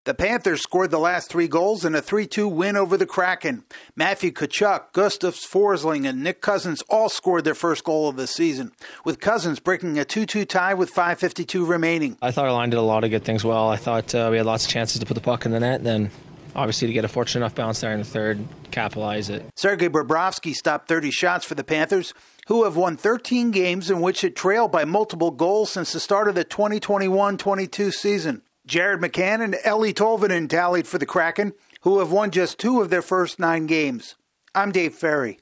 The Panthers scored the last 3 goals in a 3-2 win over the Kraken. Matthew Tkachuk, Gustav Forsling, and Nick Cousins all scored their first goal of the season, with Cousins breaking a 2-2 tie with 5:52 remaining. I thought our line did a lot of good things well. I thought we had lots of chances to put the puck in the net, and then obviously to get a fortunate enough bounce there in the third, capitalize it. Sergei Bobrovsky stopped 30 shots for the Panthers, who have won 13 games in which it trailed by multiple goals since the start of the 2021-22 season. Jared McCann and Eeli Tolvanen tallied for the Kraken, who have won just 2 of their first 9 games. I'm Dave Ferry.